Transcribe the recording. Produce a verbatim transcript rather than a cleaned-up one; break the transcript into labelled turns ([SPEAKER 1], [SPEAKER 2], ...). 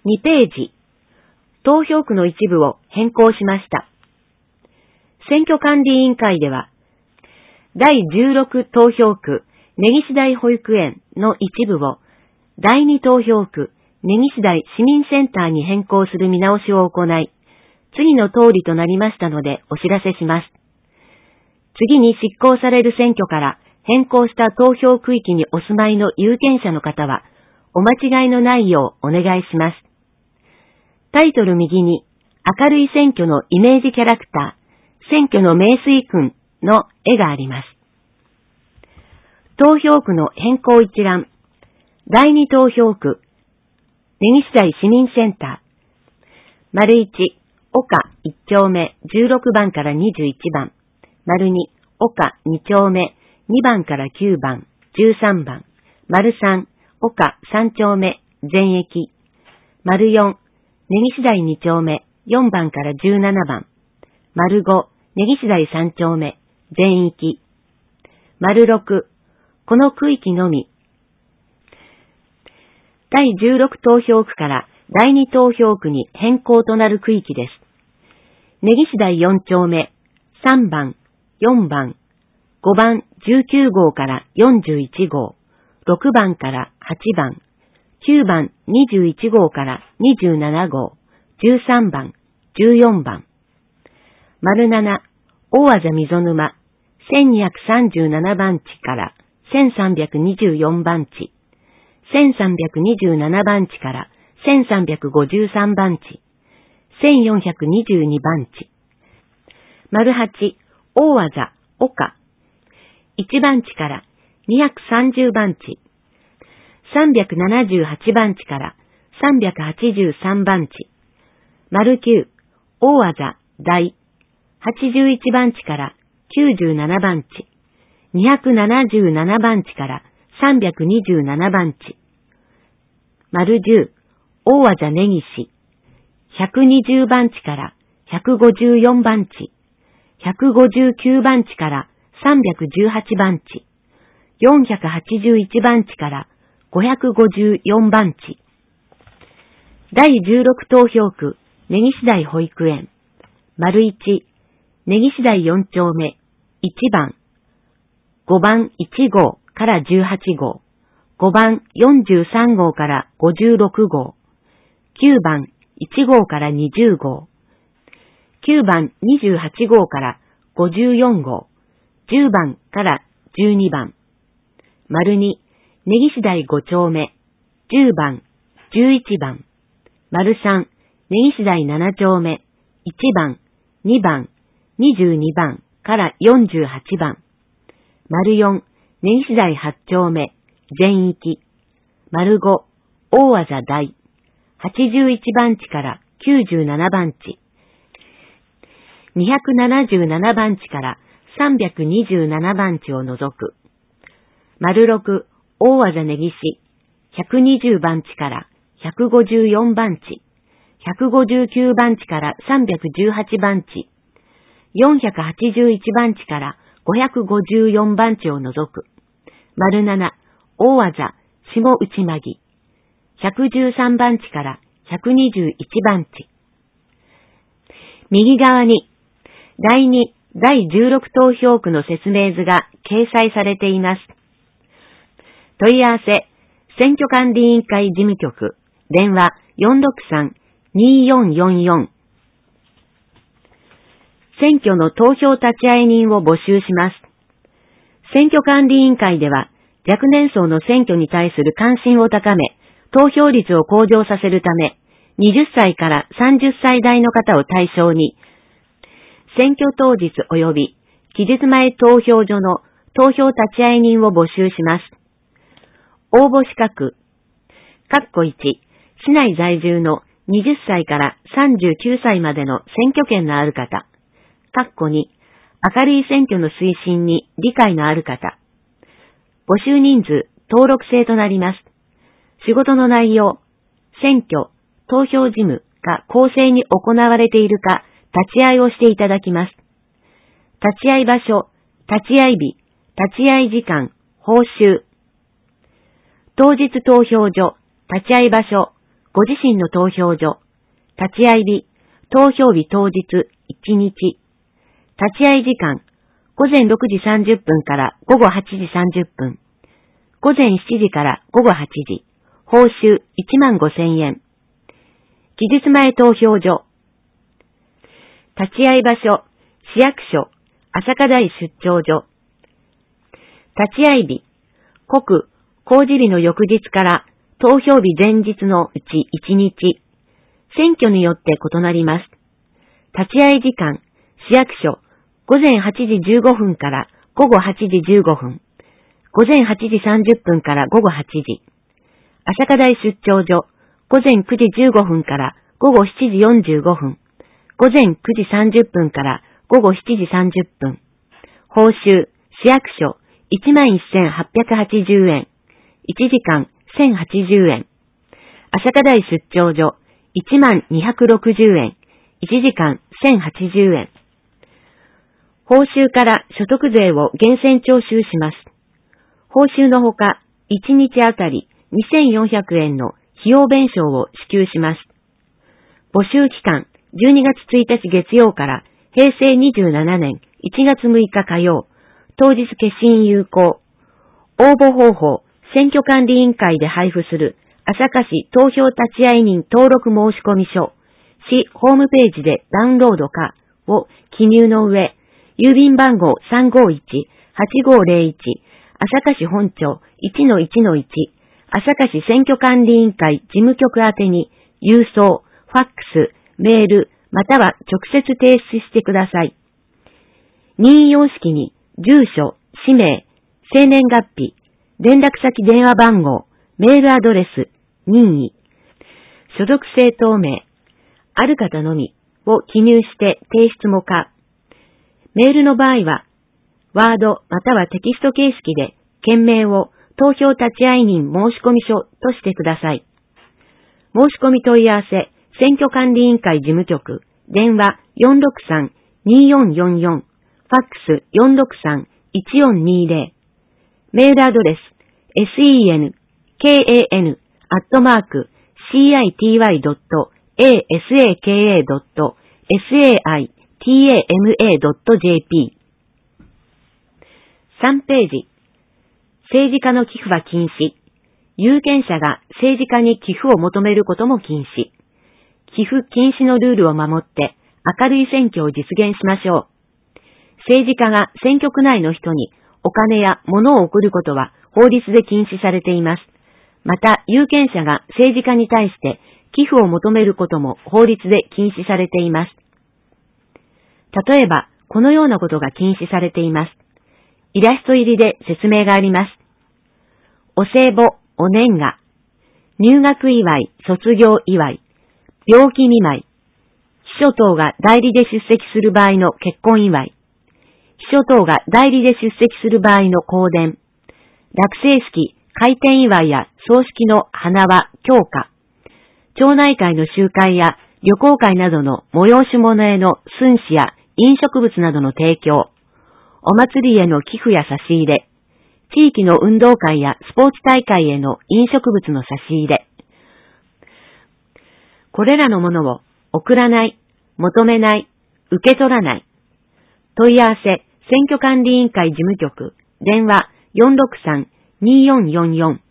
[SPEAKER 1] にページ、投票区の一部を変更しました。選挙管理委員会では、だいじゅうろく投票区根岸台保育園の一部をだいに投票区根岸台市民センターに変更する見直しを行い、次の通りとなりましたのでお知らせします。次に執行される選挙から変更した投票区域にお住まいの有権者の方は、お間違いのないようお願いします。タイトル右に、明るい選挙のイメージキャラクター、選挙の名水君の絵があります。投票区の変更一覧、だいに投票区、根岸台市民センター、丸いち、岡いち丁目じゅうろくばんからにじゅういちばん、丸に、岡に丁目にばんからきゅうばん、じゅうさんばん、丸さん、岡さん丁目全域、丸よん、根岸台に丁目よんばんからじゅうななばん、丸ご、根岸台さん丁目全域、丸ろく、この区域のみ、だいじゅうろく投票区からだいに投票区に変更となる区域です。根岸台よん丁目さんばん、よんばん、ごばんじゅうきゅうごうからよんじゅういちごう、ろくばんからはちばん、きゅうばんにじゅういちごうからにじゅうななごう、じゅうさんばん、じゅうよんばん。丸なな、大字溝沼、せんにひゃくさんじゅうななばん地からせんさんびゃくにじゅうよんばん地、せんさんびゃくにじゅうななばん地からせんさんびゃくごじゅうさんばん地、せんよんひゃくにじゅうにばん地。丸はち、大字岡、いちばん地からにひゃくさんじゅうばん地、さんびゃくななじゅうはちばん地からさんびゃくはちじゅうさんばん地。丸きゅう、大字台、はちじゅういちばん地からきゅうじゅうななばん地、にひゃくななじゅうななばん地からさんびゃくにじゅうななばん地。丸じゅう、大字根岸、ひゃくにじゅうばん地からひゃくごじゅうよんばん地、ひゃくごじゅうきゅうばん地からさんびゃくじゅうはちばん地、よんひゃくはちじゅういちばん地からごひゃくごじゅうよんばん地。だいじゅうろく投票区根岸台保育園、丸いち、根岸台よん丁目いちばん、ごばんいちごうからじゅうはちごう、ごばんよんじゅうさんごうからごじゅうろくごう、きゅうばんいちごうからにじゅうごう、きゅうばんにじゅうはちごうからごじゅうよんごう、じゅうばんからじゅうにばん。丸に、根岸台ご丁目、じゅうばん、じゅういちばん。丸さん、根岸台なな丁目、いちばん、にばん、にじゅうにばんからよんじゅうはちばん。丸よん、根岸台はち丁目、全域。丸ご、大字台、はちじゅういちばん地からきゅうじゅうななばん地。にひゃくななじゅうななばん地からさんびゃくにじゅうななばん地を除く。丸ろく、大字根岸、ひゃくにじゅうばん地からひゃくごじゅうよんばん地、ひゃくごじゅうきゅうばん地からさんびゃくじゅうはちばん地、よんひゃくはちじゅういちばん地からごひゃくごじゅうよんばん地を除く。丸なな、大字下内間木、ひゃくじゅうさんばん地からひゃくにじゅういちばん地。右側に、だいに、だいじゅうろく投票区の説明図が掲載されています。問い合わせ、選挙管理委員会事務局、電話 よんろくさん にーよんよんよん。選挙の投票立ち会い人を募集します。選挙管理委員会では、若年層の選挙に対する関心を高め、投票率を向上させるため、はたちからさんじゅっさい代の方を対象に、選挙当日及び期日前投票所の投票立ち会い人を募集します。応募資格、括弧いち、市内在住のはたちからさんじゅうきゅうさいまでの選挙権のある方、括弧に、明るい選挙の推進に理解のある方。募集人数、登録制となります。仕事の内容、選挙、投票事務が公正に行われているか、立ち会いをしていただきます。立ち会い場所、立ち会い日、立ち会い時間、報酬。当日投票所、立ち会い場所、 ご自身の投票所、立ち会い日、投票日当日いちにち、立ち会い時間、ごぜんろくじさんじゅっぷんからごごはちじさんじゅっぷん、ごぜんしちじからごごはちじ、報酬いちまんごせんえん。期日前投票所。立ち会い場所、市役所、朝霞台出張所。立ち会い日、告、公示日の翌日から投票日前日のうちいちにち。選挙によって異なります。立ち会い時間、市役所、ごぜんはちじじゅうごふんからごごはちじじゅうごふん。ごぜんはちじさんじゅっぷんからごごはちじ。朝霞台出張所、ごぜんくじじゅうごふんからごごしちじよんじゅうごふん。ごぜんくじさんじゅっぷんからごごしちじさんじゅっぷん。報酬、市役所、いちまんせんはっぴゃくはちじゅうえん。いちじかんせんはちじゅうえん。朝霞台出張所、いちまんにひゃくろくじゅうえん。いちじかんせんはちじゅうえん。報酬から所得税を源泉徴収します。報酬のほか、いちにちあたりにせんよんひゃくえんの費用弁償を支給します。募集期間、じゅうにがつついたち月曜からへいせいにじゅうななねんいちがつむいか火曜、当日消印有効。応募方法、選挙管理委員会で配布する朝霞市投票立会人登録申込書、市ホームページでダウンロードかを記入の上、郵便番号 さんごいちはちごぜろいち 朝霞市本町 いちのいちのいち 朝霞市選挙管理委員会事務局宛てに郵送、ファックス、メール、または直接提出してください。任意様式に住所、氏名、生年月日、連絡先電話番号、メールアドレス、任意、所属政党名、ある方のみを記入して提出も可。メールの場合は、ワードまたはテキスト形式で件名を投票立会人申込書としてください。申し込み問い合わせ、選挙管理委員会事務局、電話 よんろくさん にーよんよんよん、ファックス よんろくさん いちよんにーぜろ、メールアドレス、sen、kan、アットマーク、city.asaka.saitama.jp。さんページ。政治家の寄付は禁止。有権者が政治家に寄付を求めることも禁止。寄付禁止のルールを守って明るい選挙を実現しましょう。政治家が選挙区内の人にお金や物を送ることは法律で禁止されています。また、有権者が政治家に対して寄付を求めることも法律で禁止されています。例えば、このようなことが禁止されています。イラスト入りで説明があります。お歳暮、お年賀、入学祝い、卒業祝い、病気見舞い、秘書等が代理で出席する場合の結婚祝い、秘書等が代理で出席する場合の香典、落成式、開店祝いや葬式の花輪、供花、町内会の集会や旅行会などの催し物への寸志や飲食物などの提供、お祭りへの寄付や差し入れ、地域の運動会やスポーツ大会への飲食物の差し入れ、これらのものを送らない、求めない、受け取らない。問い合わせ、選挙管理委員会事務局、電話 よんろくさん にーよんよんよん